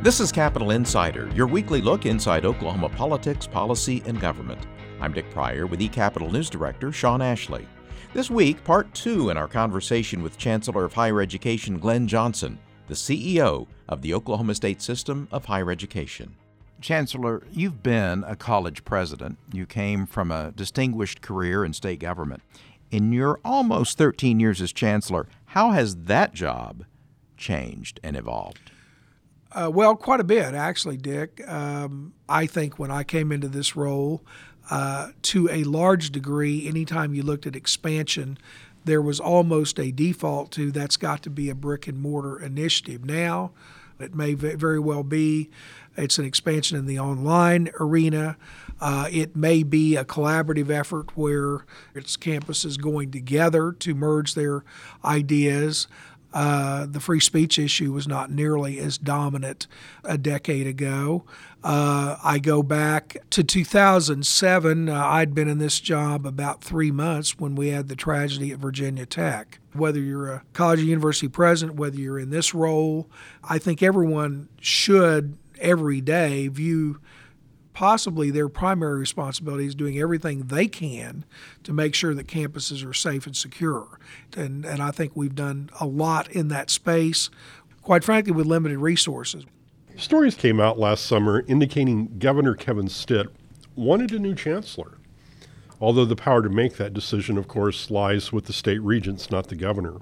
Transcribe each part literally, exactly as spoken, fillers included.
This is Capital Insider, your weekly look inside Oklahoma politics, policy, and government. I'm Dick Pryor with eCapital News Director Sean Ashley. This week, part two in our conversation with Chancellor of Higher Education Glenn Johnson, the C E O of the Oklahoma State System of Higher Education. Chancellor, you've been a college president. You came from a distinguished career in state government. In your almost thirteen years as chancellor, how has that job changed and evolved? Uh, well, quite a bit, actually, Dick. Um, I think when I came into this role, uh, to a large degree, anytime you looked at expansion, there was almost a default to that's got to be a brick and mortar initiative. Now, it may very well be it's an expansion in the online arena. Uh, it may be a collaborative effort where its campuses going together to merge their ideas. Uh, the free speech issue was not nearly as dominant a decade ago. Uh, I go back to two thousand seven. Uh, I'd been in this job about three months when we had the tragedy at Virginia Tech. Whether you're a college or university president, whether you're in this role, I think everyone should every day view possibly their primary responsibility is doing everything they can to make sure that campuses are safe and secure. And, and I think we've done a lot in that space, quite frankly, with limited resources. Stories came out last summer indicating Governor Kevin Stitt wanted a new chancellor, although the power to make that decision, of course, lies with the state regents, not the governor.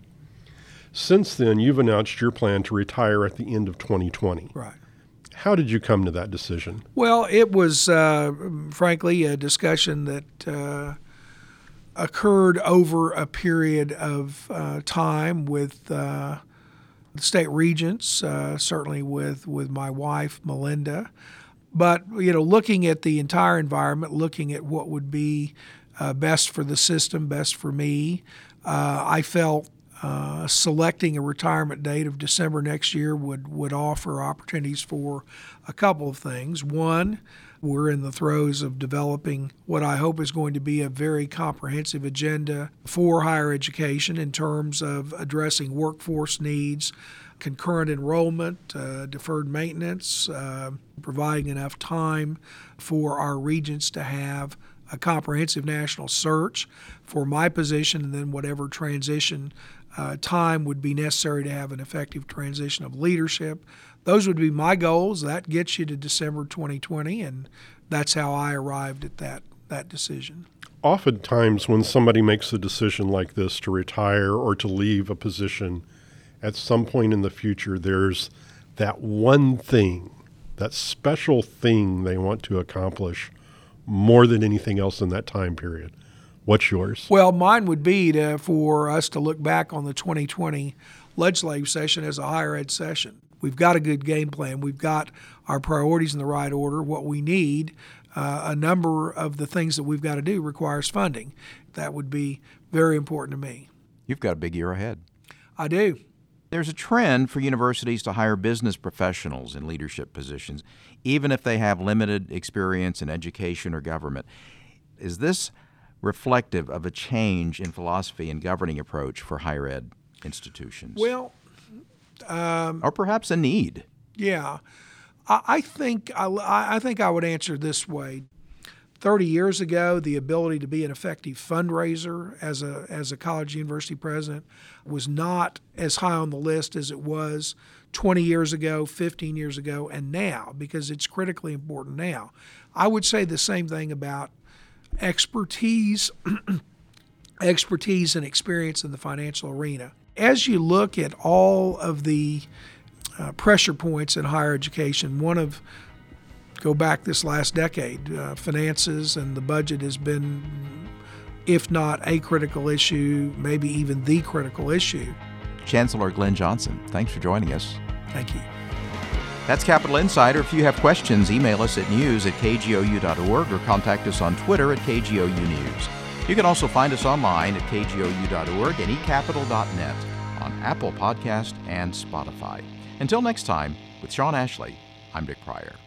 Since then, you've announced your plan to retire at the end of twenty twenty. Right. How did you come to that decision? Well, it was, uh, frankly, a discussion that uh, occurred over a period of uh, time with uh, the state regents, uh, certainly with, with my wife, Melinda. But, you know, looking at the entire environment, looking at what would be uh, best for the system, best for me, uh, I felt Uh, selecting a retirement date of December next year would, would offer opportunities for a couple of things. One, we're in the throes of developing what I hope is going to be a very comprehensive agenda for higher education in terms of addressing workforce needs, concurrent enrollment, uh, deferred maintenance, uh, providing enough time for our regents to have a comprehensive national search for my position, and then whatever transition uh, time would be necessary to have an effective transition of leadership. Those would be my goals. That gets you to December twenty twenty, and that's how I arrived at that, that decision. Oftentimes when somebody makes a decision like this to retire or to leave a position, at some point in the future, there's that one thing, that special thing they want to accomplish more than anything else in that time period. What's yours? Well, mine would be to, for us to look back on the twenty twenty legislative session as a higher ed session. We've got a good game plan. We've got our priorities in the right order. What we need, uh, a number of the things that we've got to do requires funding. That would be very important to me. You've got a big year ahead. I do. There's a trend for universities to hire business professionals in leadership positions, even if they have limited experience in education or government. Is this reflective of a change in philosophy and governing approach for higher ed institutions? Well, um, or perhaps a need? Yeah, I, I think I, I think I would answer this way. Thirty years ago, the ability to be an effective fundraiser as a as a college university president was not as high on the list as it was twenty years ago, fifteen years ago, and now, because it's critically important now. I would say the same thing about expertise, expertise and experience in the financial arena. As you look at all of the uh, pressure points in higher education, one of Go back this last decade, uh, finances and the budget has been, if not a critical issue, maybe even the critical issue. Chancellor Glenn Johnson, thanks for joining us. Thank you. That's Capital Insider. If you have questions, email us at news at k g o u dot org or contact us on Twitter at K G O U News. You can also find us online at k g o u dot org and e capital dot net on Apple Podcast and Spotify. Until next time, with Sean Ashley, I'm Dick Pryor.